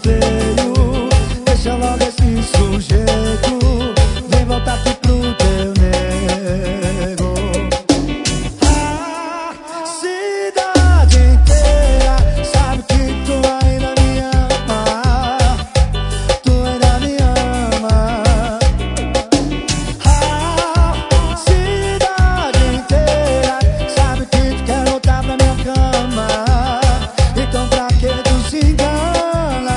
feio. Deixa logo esse sujeito, vem voltar aqui pro teu nego. A cidade inteira sabe que tu ainda me ama, tu ainda me ama. A cidade inteira sabe que tu quer voltar pra minha cama. Então pra que tu se engana?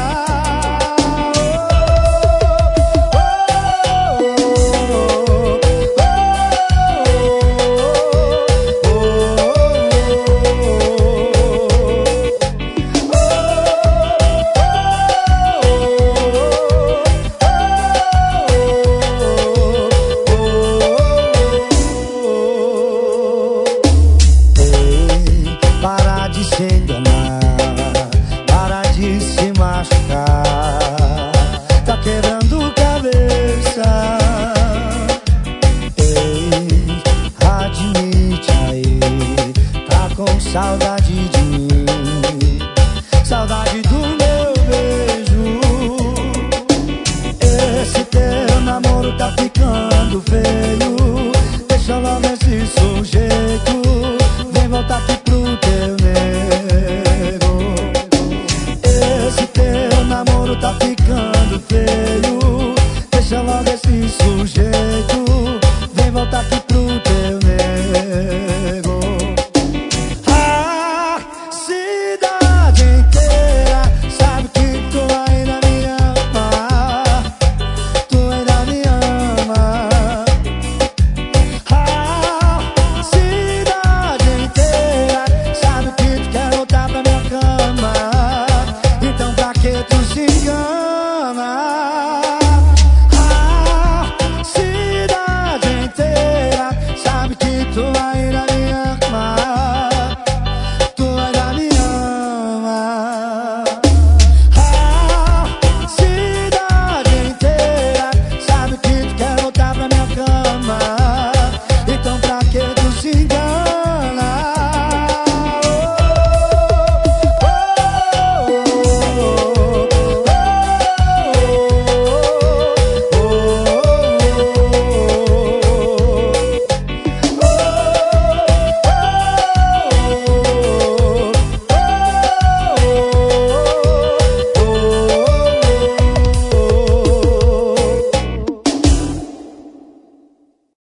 Para de se enganar, para de se machucar, tá quebrando cabeça. Ei, admite aí, tá com saudade de mim, saudade do meu beijo. Esse teu namoro tá ficando feio. Deixa logo esse sujeito, vem voltar aqui pro teu nego. Esse teu namoro tá ficando feio. Deixa logo esse